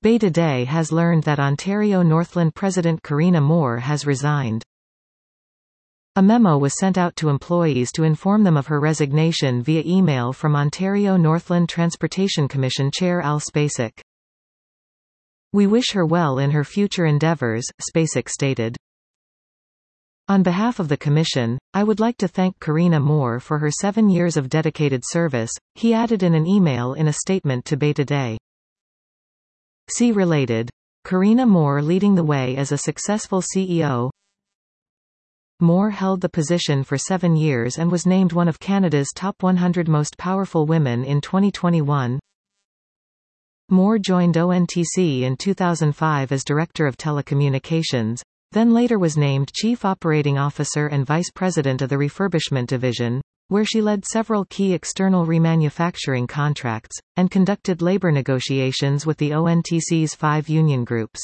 Bay Today has learned that Ontario Northland President Karina Moore has resigned. A memo was sent out to employees to inform them of her resignation via email from Ontario Northland Transportation Commission Chair Al Spacek. "We wish her well in her future endeavours," Spacek stated. On behalf of the Commission, "I would like to thank Karina Moore for her 7 years of dedicated service," he added in an email in a statement to Bay Today. See related. Karina Moore leading the way as a successful CEO. Moore held the position for 7 years and was named one of Canada's top 100 most powerful women in 2021. Moore joined ONTC in 2005 as Director of Telecommunications, then later was named Chief Operating Officer and Vice President of the Refurbishment Division, where she led several key external remanufacturing contracts, and conducted labor negotiations with the ONTC's 5 union groups.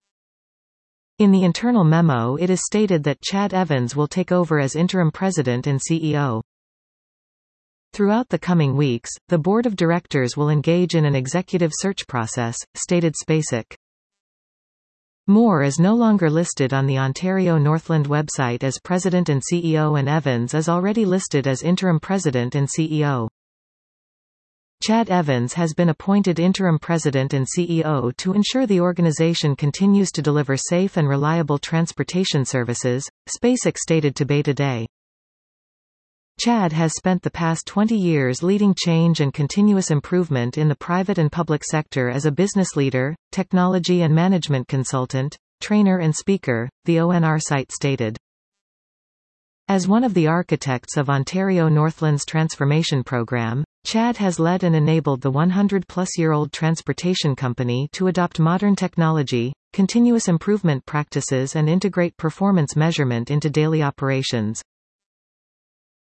In the internal memo it is stated that Chad Evans will take over as interim president and CEO. Throughout the coming weeks, the board of directors will engage in an executive search process, stated Spacek. Moore is no longer listed on the Ontario Northland website as president and CEO, and Evans is already listed as interim president and CEO. Chad Evans has been appointed interim president and CEO to ensure the organization continues to deliver safe and reliable transportation services, Spacek stated to Bay Today. Chad has spent the past 20 years leading change and continuous improvement in the private and public sector as a business leader, technology and management consultant, trainer and speaker, the ONR site stated. As one of the architects of Ontario Northland's transformation program, Chad has led and enabled the 100-plus-year-old transportation company to adopt modern technology, continuous improvement practices and integrate performance measurement into daily operations.